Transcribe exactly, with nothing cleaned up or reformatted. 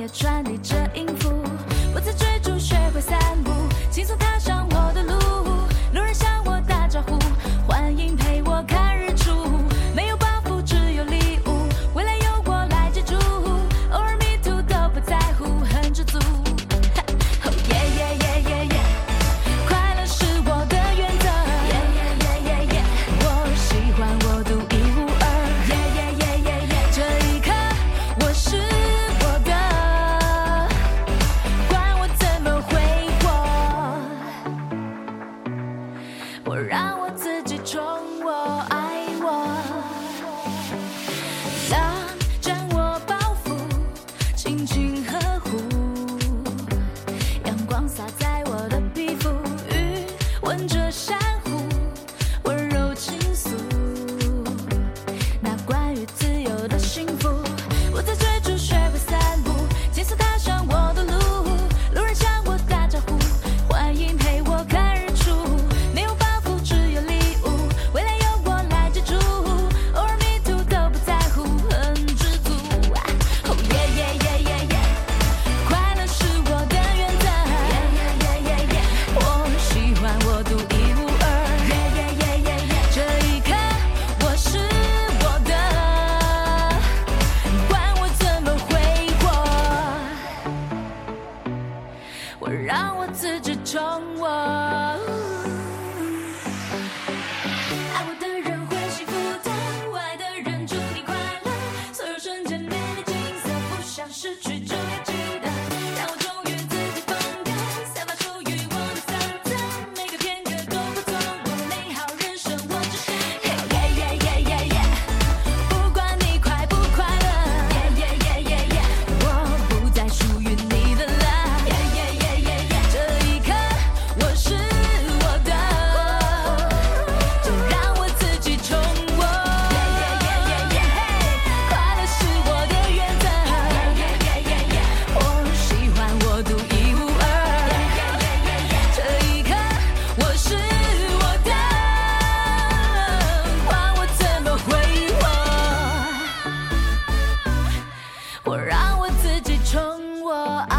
也传递着音符，不再追逐，学会散步，轻松踏上我的路。路人向我打招呼，欢迎陪我看日出。没有包袱，只有礼物，未来由我来接住。偶尔迷途都不在乎，很知足。哦耶耶耶耶耶，快乐是我的原则。耶耶耶耶耶，我喜欢我独一无二。耶耶耶耶耶，这一刻我是我的，管我怎么挥霍，我让我自己宠我爱我。浪将我包覆，轻轻呵护，阳光洒在我的皮肤，雨吻着珊瑚，温柔倾诉。那关于自由的幸福，我在追逐，学会散步，轻松踏上我的路。路人向我打招呼，欢迎陪我看日出。没有包袱，只有礼物，未来由我来接住。偶尔迷途都不在乎，很知足。哦耶耶耶耶耶，快乐是我的原则。耶耶耶耶耶，我喜欢我独一无二。耶耶耶耶耶，这一刻我是我的，管我怎么挥霍，我让我自己宠我。爱我的人会幸福的，我爱的人祝你快乐。所有瞬间美丽景色，不想失去就要记得，让我忠于自己风格，散发属于我的色泽。每个片刻都不同，我美好人生我只是嘿耶耶耶耶耶，不管你快不快乐。耶耶耶耶耶，我不再属于你的了。耶耶耶耶耶，这一刻我是我的，就让我自己宠我。耶耶耶耶耶，快乐是我的原则。耶耶耶耶耶，我喜欢我独一无二。耶耶耶耶耶，这一刻我是我的，管我怎么挥霍，我让我自己宠我。